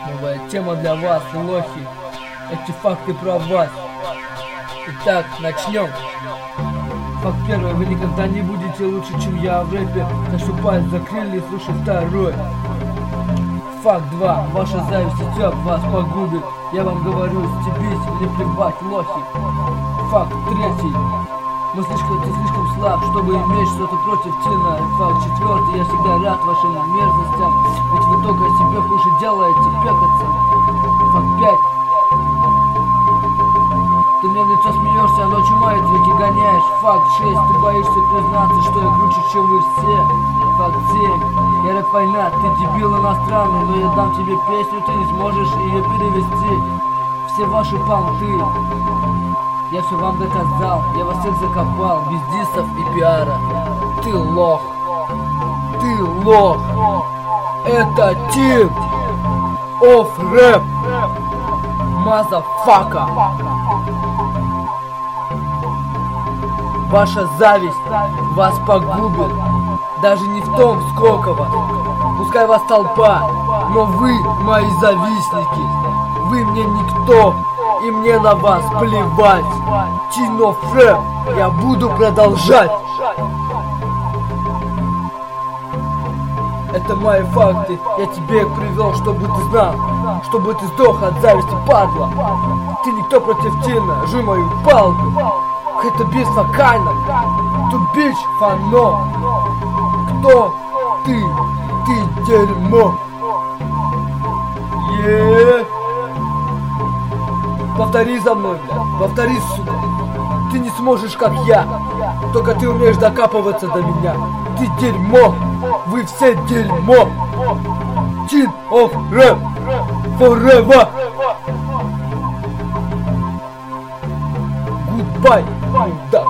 Новая тема для вас, лохи. Эти факты про вас. Итак, начнем. Факт первый. Вы никогда не будете лучше, чем я в рэпе. Так что палец закрыли и слушай второй. Факт 2. Ваша зависть и тёп вас погубит. Я вам говорю, стебись или плевать, лохи. Факт 3. Ты слишком слаб, чтобы иметь что-то против Тина. Факт 4. Я всегда рад вашим мерзостям, ведь вы только себе хуже делаете, пекаться. Факт 5. Ты мне в лицо смеешься, а ночью мои треки гоняешь. Факт 6. Ты боишься признаться, что я круче, чем вы все. Факт 7. Я рэп-война, ты дебил иностранный, но я дам тебе песню, ты не сможешь ее перевести. Все ваши понты я все вам доказал, я вас всех закопал, без диссов и пиара. Ты лох, ты лох. Это Team of Rap, мазафака. Ваша зависть вас погубит, даже не в том, сколько вас. Пускай вас толпа, но вы мои завистники. Вы мне никто, и мне на вас плевать. Team of Rap, я буду продолжать. Это мои факты, я тебе их привел, чтобы ты знал, чтобы ты сдох от зависти, падла. Ты никто против Тина, жуй мою палку. Это бесфокально, ту бич фано. Кто ты? Ты дерьмо. Повтори за мной, блядь, повтори, сука. Ты не сможешь, как я, только ты умеешь докапываться до меня. Ты дерьмо, вы все дерьмо. Team of Rap forever. Goodbye, мудак.